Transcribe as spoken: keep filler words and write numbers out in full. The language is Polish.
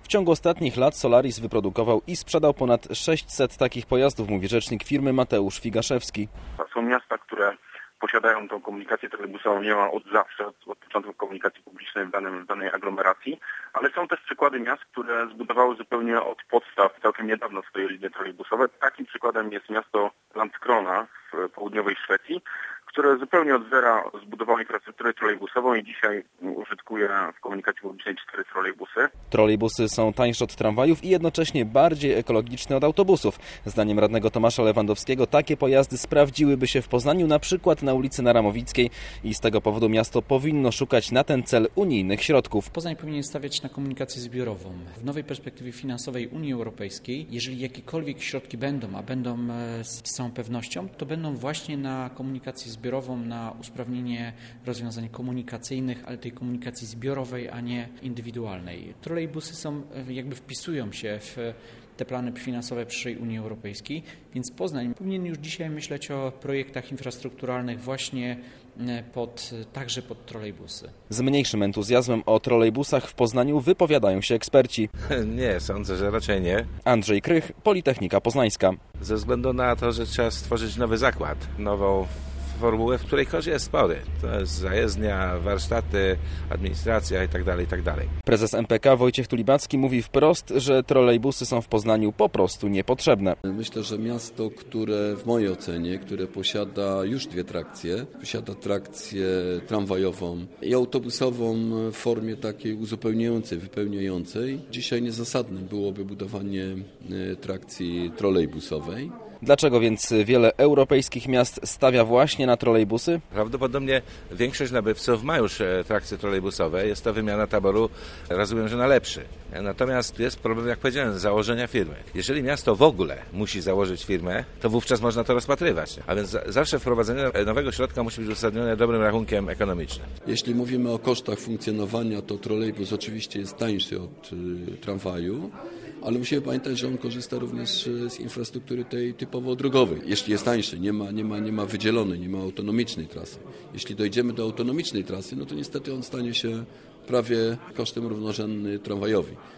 ciągu ostatnich lat Solaris wyprodukował i sprzedał ponad sześćset takich pojazdów, mówi rzecznik firmy Mateusz Figaszewski. Są miasta, które posiadają tą komunikację trolejbusową niemal od zawsze, od, od początku komunikacji publicznej w, danym, w danej aglomeracji, ale są też przykłady miast, które zbudowały zupełnie od podstaw całkiem niedawno swoje linie trolejbusowe. Takim przykładem jest miasto Landskrona w południowej Szwecji, które zupełnie od zera zbudowało infrastrukturę trolejbusową i dzisiaj użytkuje w komunikacji publicznej cztery trolejbusy. Trolejbusy są tańsze od tramwajów i jednocześnie bardziej ekologiczne od autobusów. Zdaniem radnego Tomasza Lewandowskiego takie pojazdy sprawdziłyby się w Poznaniu, na przykład na ulicy Naramowickiej i z tego powodu miasto powinno szukać na ten cel unijnych środków. Poznań powinien stawiać na komunikację zbiorową. W nowej perspektywie finansowej Unii Europejskiej, jeżeli jakiekolwiek środki będą, a będą z całą pewnością, to będą właśnie na komunikację zbiorową, na usprawnienie rozwiązań komunikacyjnych, ale tej komunikacji zbiorowej, a nie indywidualnej. Trolejbusy są, jakby wpisują się w te plany finansowe przyszłej Unii Europejskiej, więc Poznań powinien już dzisiaj myśleć o projektach infrastrukturalnych właśnie pod, także pod trolejbusy. Z mniejszym entuzjazmem o trolejbusach w Poznaniu wypowiadają się eksperci. Nie, sądzę, że raczej nie. Andrzej Krych, Politechnika Poznańska. Ze względu na to, że trzeba stworzyć nowy zakład, nową formułę, w której koszt jest spory. To jest zajezdnia, warsztaty, administracja itd., itd. Prezes M P K Wojciech Tulibacki mówi wprost, że trolejbusy są w Poznaniu po prostu niepotrzebne. Myślę, że miasto, które w mojej ocenie, które posiada już dwie trakcje, posiada trakcję tramwajową i autobusową w formie takiej uzupełniającej, wypełniającej, dzisiaj niezasadne byłoby budowanie trakcji trolejbusowej. Dlaczego więc wiele europejskich miast stawia właśnie na trolejbusy? Prawdopodobnie większość nabywców ma już trakcje trolejbusowe. Jest to wymiana taboru, rozumiem, że na lepszy. Natomiast jest problem, jak powiedziałem, założenia firmy. Jeżeli miasto w ogóle musi założyć firmę, to wówczas można to rozpatrywać. A więc zawsze wprowadzenie nowego środka musi być uzasadnione dobrym rachunkiem ekonomicznym. Jeśli mówimy o kosztach funkcjonowania, to trolejbus oczywiście jest tańszy od y, tramwaju, ale musimy pamiętać, że on korzysta również z infrastruktury tej typowo drogowej. Jeśli jest tańszy, nie ma, nie ma, nie ma wydzielonej, nie ma autonomicznej trasy. Jeśli dojdziemy do autonomicznej trasy, no to niestety on stanie się prawie kosztem równorzędny tramwajowi.